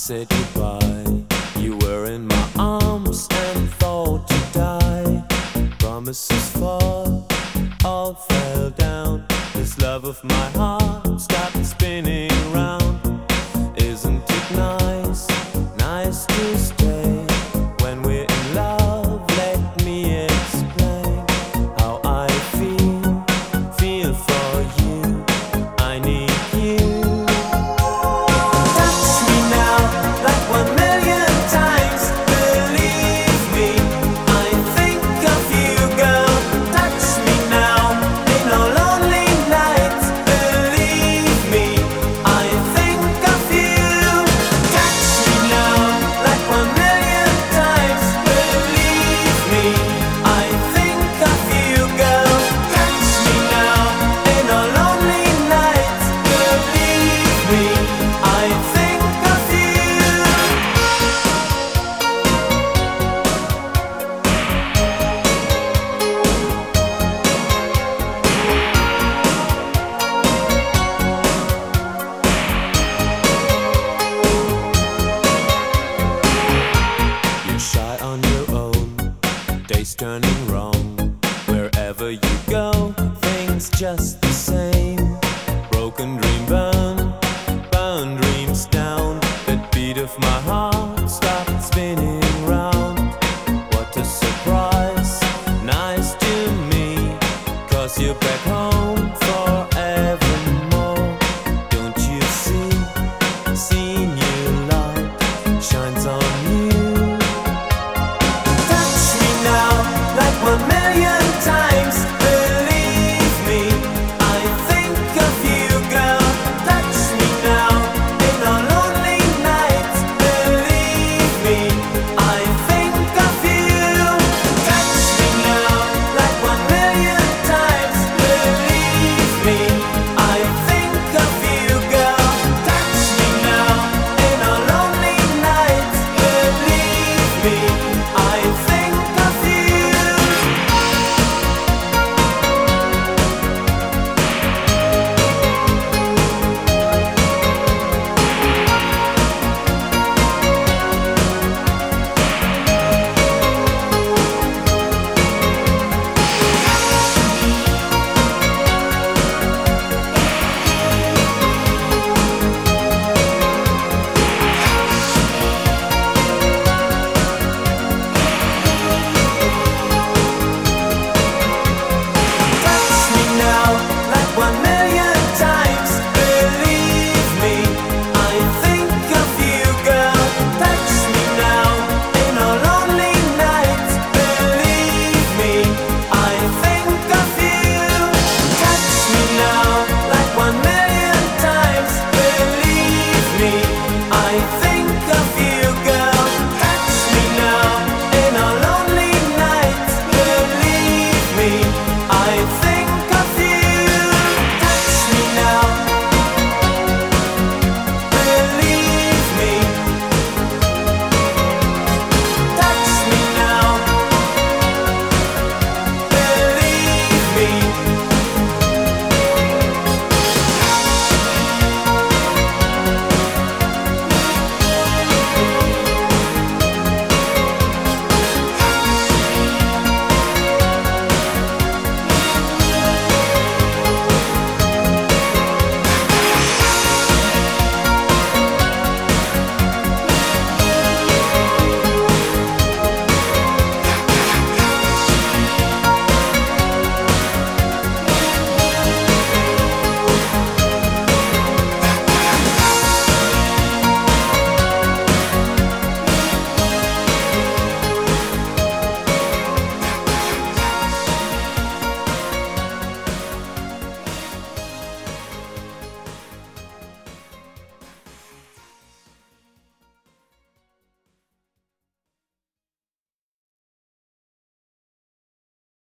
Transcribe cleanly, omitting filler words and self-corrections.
said goodbye. You were in my arms and thought to die. Promises fall, all fell down. This love of my heart stopped spinning round. Isn't it nice, nice to stay? When we're in love, let me explain how I feel for you. I need you. Days turning wrong. Wherever you go, things just the same. Broken dream burn dreams down. That beat of my heart stopped spinning round. What a surprise, nice to me, 'cause you're back home.